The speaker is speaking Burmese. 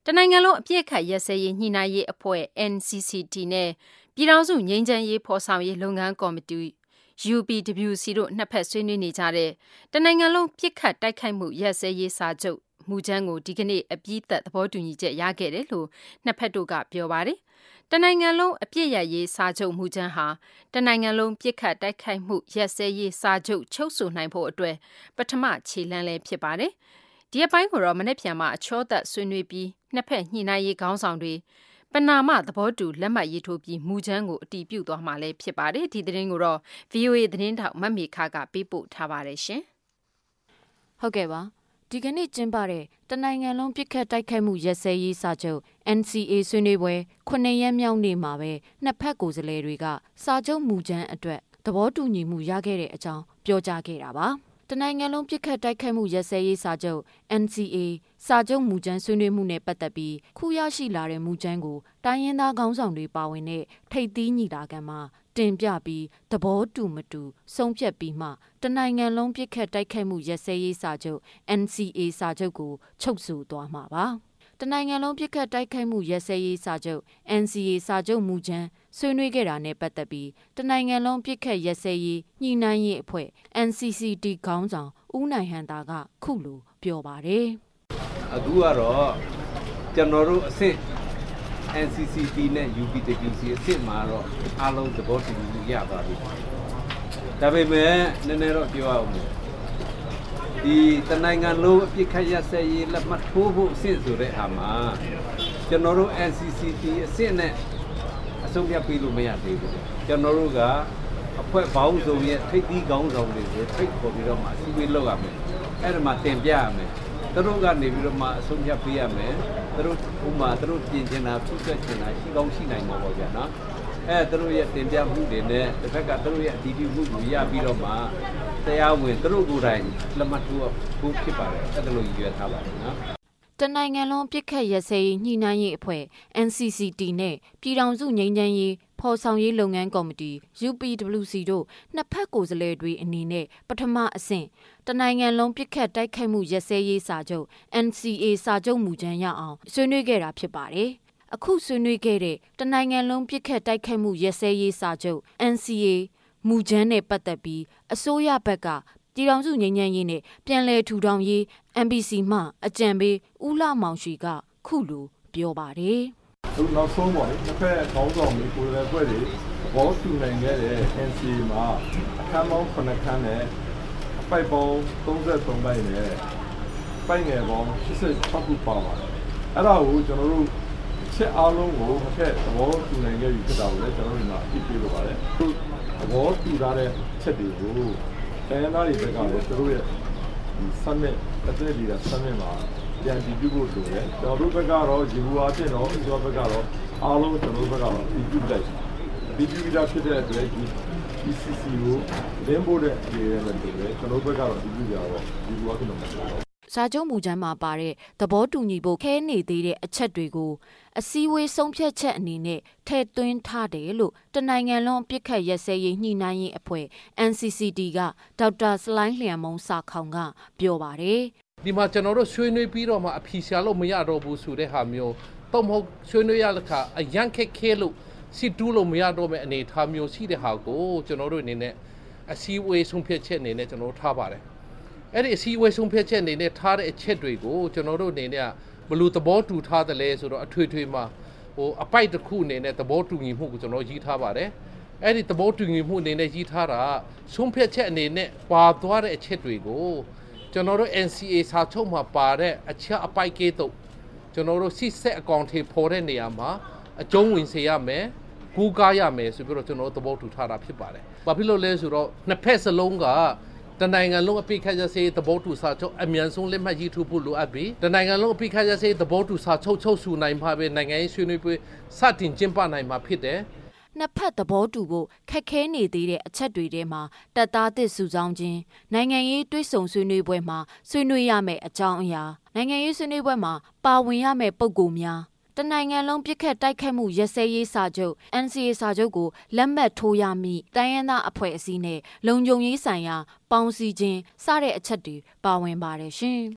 တနိုင်ငံလုံးအပြည့်ခတ်ရက်စဲရေးညှိနှိုင်းရေးအဖွဲ့ NCCT နဲ့ပြည်ထောင်စုငြိမ်းချမ်းရေးဖော်ဆောင်ရေးလုပ်ငန်းကော်မတီ UPWC တို့နှစ်ဖက်ဆွေးနွေးနေကြတဲ့တနိုင်ငံလုံးပြစ်ခတ်တိုက်ခိုက်မှုရက်စဲရေးစာချုပ်မူကြမ်းကိုဒီကနေ့အပြီးသတ်သဘောတူညီချက်ရခဲ့တယ်လို့နှစ်ဖက်တို့ကပြောပါတယ်။တနိုင်ငံလုံးအပြစ်ရရေးစာချုပ်မူကြမ်းဟာတနိုင်ငံလုံးပြစ်ခတ်တိုက်ခိုက်မှုရက်စဲရေးစာချုပ်ချုပ်ဆိုနိုင်ဖို့အတွက်ပထမခြေလှမ်းလည်းဖြစ်ပါတယ်။ဒီအပိုင်းကိုတော့မနေ့ပြန်မှာအချောသက်ဆွေးနွေးပြီးနှစ်ဖက်ညှိနှိုင်းရေးခေါင်းဆောင်တွေပနာမသဘောတူလက်မှတ်ရေးထိုးပြီးမူကြမ်းကိုအတည်ပြုသွားမှာလည်းဖြစ်ပါတယ်။ဒီသတင်းကိုတော့ VOA သတင်းထောက်မမေခကပေးပို့ထားပါတယ်ရှင်။ဟုတ်ကဲ့ပါ။ဒီကနေ့ကျင်းပတဲ့တနိုင်ငံလုံးပြစ်ခတ်တိုက်ခိုက်မှုရက်စဲရေးစာချုပ် NCA ဆွေးနွေးပွဲ9ရက်မြောက်နေ့မှာပဲနှစ်ဖက်ကိုယ်စားလှယ်တွေကစာချုပ်မူကြမ်းအတွက်သဘောတူညီမှုရခဲ့တဲ့အကြောင်းပြောကြားခဲ့တာပါ။တနိုင်ငံလုံးပြစ်ခတ်တိုက်ခိုက်မှုရက်စဲရေးစာချုပ် NCA စာချုပ်မူကြမ်းဆွေးနွေးမှုနဲ့ပတ်သက်ပြီးခုရရှိလာတဲ့မူကြမ်းကိုတိုင်းရင်းသားခေါင်းဆောင်တွေပါဝင်တဲ့ထိပ်သီးညီလာခံမှာတင်ပြပြီးသဘောတူမတူဆုံးဖြတ်ပြီးမှတနိုင်ငံလုံးပြစ်ခတ်တိုက်ခိုက်မှုရက်စဲရေးစာချုပ် NCA စာချုပ်ကိုချုပ်ဆိုသွားမှာပါတနိုင်ငံလုံးပြစ်ခတ်တိုက်ခိုက်မှုရက်စဲရေးစာချုပ် NCA စာချုပ်မူကြမ်းဆွေးနွေးခဲ့တာနဲ့ပတ်သက်ပြီးတနိုင်ငံလုံးပြစ်ခတ်ရက်စဲရေးညှိနှိုင်းရေးအဖွဲ့ NCCT ခေါင်းဆောင်ဦးနိုင်ဟန်တာကခုလိုပြောပါတယ်အခုကတော့ကျွန်တော်တို့အဆင့် NCCT နဲ့ UPWC အဆင့်မှာတော့အားလုံးသဘောတူညီရပါပြီ။ဒါပေမဲ့နည်းနည်းတော့ပြောအောင်ဒီတနိုင်ငံလုံးအပြစ်ခတ်ရစဲရေးလက်မှတ်ထိုးဖို့အဆင့်ဆိုတဲ့အားမှာကျွန်တော်တို့ NCCT အဆင့်နဲ့အဆုံးဖြတ်ပေးလို့မရသေးဘူး။ကျွန်တော်တို့ကအဖွဲ့ပေါင်းစုံရဲ့ထိပ်သီးခေါင်းဆောင်တွေကိုထိပ်ခေါ်ပြီးတော့မှစီဝေးလုပ်ရမယ်။အဲ့ဒါမှတင်ပြရမယ်။သူတို့ကနေပြီးတော့မှအဆုံးဖြတ်ပေးရမယ်သူတို့ဥမာသူတို့ပြင်ချင်တာဖြည့်ဆွက်ချင်တာရှိကောင်းရှိနိုင်မှာပေါ့ဗျာနော်သူတို့ရဲ့တင်ပြမှုတွေနဲ့တစ်ဖက်ကသူတို့ရဲ့အတည်ပြုမှုကိုရပြီးတော့မှတရားဝင်သူတို့ကိုယ်တိုင်လက်မှတ်ထိုးဖို့ဖြစ်ပါတယ်အဲ့ဒါလိုရည်ရွယ်ထားပါတယ်နော်တနိုင်ငံလုံးပြစ်ခတ်ရက်စဲရေးညှိနှိုင်းရေးအဖွဲ့ NCCT နဲ့ပြည်ထောင်စုငြိမ်းချမ်းရေးဖော်ဆောင်ရေးလုပ်ငန်းကော်မတီ UPWC တို့နှစ်ဖက်ကိုယ်စားလှယ်တွေအနေနဲ့ပထမအဆင့်တနိုင်ငံလုံးပြစ်ခတ်တိုက်ခိုက်မှုရက်စဲရေးစာချုပ် NCA စာချုပ်မူကြမ်းရအောင်ဆွေးနွေးခဲ့တာဖြစ်ပါတယ်။အခုဆွေးနွေးခဲ့တဲ့တနိုင်ငံလုံးပြစ်ခတ်တိုက်ခိုက်မှုရက်စဲရေးစာချုပ် NCA မူကြမ်းနဲ့ပတ်သက်ပြီးအစိုးရဘက်ကပြည်ထောင်စုငြိမ်းချမ်းရေးနဲ့ပြန်လည်ထူထောင်ရေး MBC မှအကြံပေးဦးလှမောင်ရွှေကခုလိုပြောပါတယ်။အခုနောက်ဆုံးပေါ့လေတစ်ဖက်ခေါင်းဆောင်တွေကိုယ်လည်းဖွဲ့တွေဘောတူနိုင်ခဲ့တဲ့ NCA မှာအခန်းပေါင်း9ခန်းနဲ့အပိုက်ပေါင်း33ပိုက်နဲ့ပိုက်ငယ်ပေါင်း86ခုပါပါတယ်။အဲ့ဒါကိုကျွန်တော်တို့ချက်အားလုံးကိုတစ်ဖက်သဘောတူနိုင်ခဲ့ပြီဖြစ်တာကိုလည်းကျွန်တော်တို့မှာအပြည့်ပြလို့ပါတယ်။သဘောတူထားတဲ့ချက်တွေကိုတိုင်းသားတွေဘက်ကလည်းသူတို့ရဲ့ဒီ summit အသစ်တွေက summit မှာပြန်ပြီးပြုဖို့လိုတယ်။ကျွန်တော်တို့ဘက်ကတော့ဒီဘူအားဖြင့်တော့ဒီဘက်ကတော့အားလုံးကျွန်တော်တို့ဘက်ကတော့ပြီးပြုလိုက်ပြီးပြုတာဖြစ်တဲ့အတွက်ဒီ CC ကိုလင်းဖို့တဲ့ဒီရဲနဲ့တူတယ်ကျွန်တော်တို့ဘက်ကတော့ပြီးပြုကြတော့ဒီဘူအားဖြင့်တော့စာချုပ်မူကြမ်းမှာပါတဲ့သဘောတူညီဖို့ခဲနေသေးတဲ့အချက်တွေကိုအစည်းအဝေးဆုံးဖြတ်ချက်အနေနဲ့ထည့်သွင်းထားတယ်လို့တနိုင်ငံလုံးပြစ်ခတ်ရက်စဲရေးညှိနှိုင်းရေးအဖွဲ့ NCCT ကဒေါက်တာစလိုင်းလျံမုံစာခေါင်ကပြောပါတယ်ဒီမှာကျွန်တော်တို့ဆွေးနွေးပြီးတော့မှအဖြေရှာလို့မရတော့ဘူးဆိုတဲ့ဟာမျိုးတော့မဟုတ်ဆွေးနွေးရတဲ့အခါအရန်ခက်ခဲလို့စီတူးလို့မရတော့မယ့်အနေအထားမျိုးရှိတဲ့ဟာကိုကျွန်တော်တို့အနေနဲ့အစည်းအဝေးဆုံးဖြတ်ချက်အနေနဲ့ကျွန်တော်တို့ထားပါတယ်အဲ့ဒီအစည်းအဝေးဆုံးဖြတ်ချက်အနေနဲ့ထားတဲ့အချက်တွေကိုကျွန်တော်တို့အနေနဲ့ဘယ်လိုသဘောတူထားသလဲဆိုတော့အထွေထွေမှာအပိုက်တစ်ခုအနေနဲ့သဘောတူညီမှုကိုကျွန်တော်ရေးထားပါတယ်အဲ့ဒီသဘောတူညီမှုအနေနဲ့ရေးထားတာဆုံးဖြတ်ချက်အနေနဲ့ပါသွားတဲ့အချက်တွေကိုကျွန်တော်တို့ NCA စာချုပ်မှာပါတဲ့အချက်အပိုက်ကဲတော့ကျွန်တော်တို့စစ်ဆက်အကောင့်ထေပေါ်တဲ့နေရာမှာအကျုံးဝင်စေရမယ်ကူးကားရမယ်ဆိုပြီးတော့ကျွန်တော်တို့သဘောတူထားတာဖြစ်ပါတယ်ဘာဖြစ်လို့လဲဆိုတော့နှစ်ဖက်စလုံးကတနိုင်ငံလုံးအပိတ်ခတ်ရစေသဘောတူစာချုပ်အမြန်ဆုံးလက်မှတ်ရေးထိုးဖို့လိုအပ်ပြီးတနိုင်ငံလုံးအပိတ်ခတ်ရစေသဘောတူစာချုပ်ချုပ်ဆိုနိုင်မှာပဲနိုင်ငံရေးဆွေးနွေးပွဲစတင်ကျင်းပနိုင်မှာဖြစ်တယ်နှစ်ဖက်သဘောတူဖို့ခက်ခဲနေသေးတဲ့အချက်တွေထဲမှာတပ်သားသစ်စုဆောင်းခြင်းနိုင်ငံရေးတွဲဆုံဆွေးနွေးပွဲမှာဆွေးနွေးရမယ့်အကြောင်းအရာနိုင်ငံရေးဆွေးနွေးပွဲမှာပါဝင်ရမယ့်ပုဂ္ဂိုလ်များတနိုင်ငံလုံးပြစ်ခတ်တိုက်ခတ်မှုရက်စဲရေးစာချုပ် NCA စာချုပ်ကိုလက်မှတ်ထိုးရမည့်တိုင်းရင်းသားအဖွဲ့အစည်းနဲ့လုံခြုံရေးဆိုင်ရာပေါင်းစည်းခြင်းစတဲ့အချက်တွေပါဝင်ပါတယ်ရှင်